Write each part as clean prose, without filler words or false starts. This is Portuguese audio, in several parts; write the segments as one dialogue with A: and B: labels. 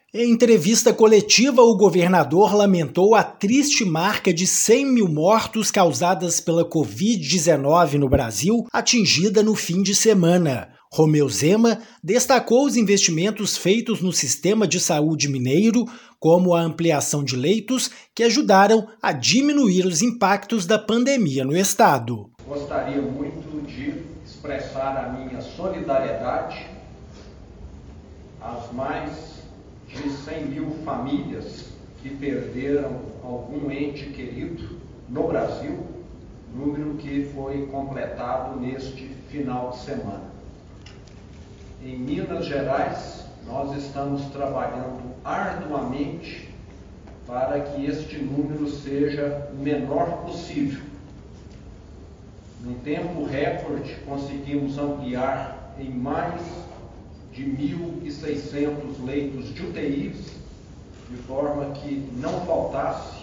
A: Em entrevista coletiva, o governador lamentou a triste marca de 100 mil mortos causadas pela Covid-19 no Brasil, atingida no fim de semana. Romeu Zema destacou os investimentos feitos no sistema de saúde mineiro, como a ampliação de leitos, que ajudaram a diminuir os impactos da pandemia no estado.
B: Gostaria muito de expressar a minha solidariedade às mais de 100 mil famílias que perderam algum ente querido no Brasil, número que foi completado neste final de semana. Em Minas Gerais, nós estamos trabalhando arduamente para que este número seja o menor possível. Num tempo recorde, conseguimos ampliar em mais de 1.600 leitos de UTIs, de forma que não faltasse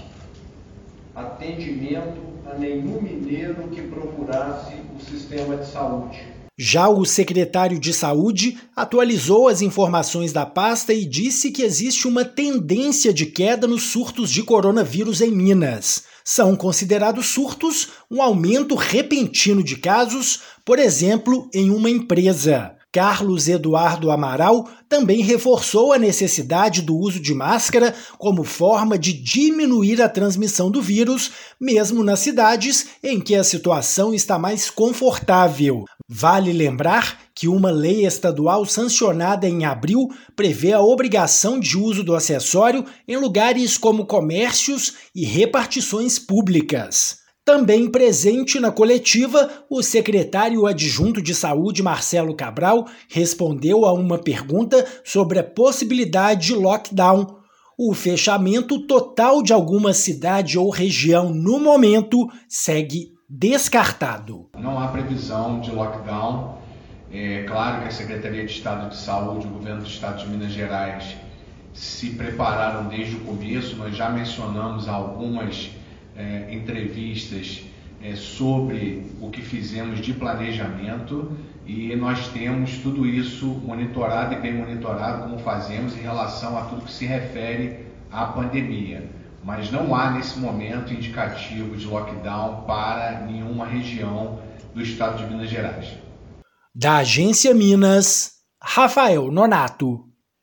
B: atendimento a nenhum mineiro que procurasse o sistema de saúde.
A: Já o secretário de Saúde atualizou as informações da pasta e disse que existe uma tendência de queda nos surtos de coronavírus em Minas. São considerados surtos um aumento repentino de casos, por exemplo, em uma empresa. Carlos Eduardo Amaral também reforçou a necessidade do uso de máscara como forma de diminuir a transmissão do vírus, mesmo nas cidades em que a situação está mais confortável. Vale lembrar que uma lei estadual sancionada em abril prevê a obrigação de uso do acessório em lugares como comércios e repartições públicas. Também presente na coletiva, o secretário adjunto de Saúde, Marcelo Cabral, respondeu a uma pergunta sobre a possibilidade de lockdown. O fechamento total de alguma cidade ou região no momento segue descartado.
C: Não há previsão de lockdown. É claro que a Secretaria de Estado de Saúde, o Governo do Estado de Minas Gerais, se prepararam desde o começo. Nós já mencionamos algumas entrevistas sobre o que fizemos de planejamento e nós temos tudo isso monitorado e bem monitorado, como fazemos em relação a tudo que se refere à pandemia. Mas não há nesse momento indicativo de lockdown para nenhuma região do estado de Minas Gerais.
A: Da Agência Minas, Rafael Nonato.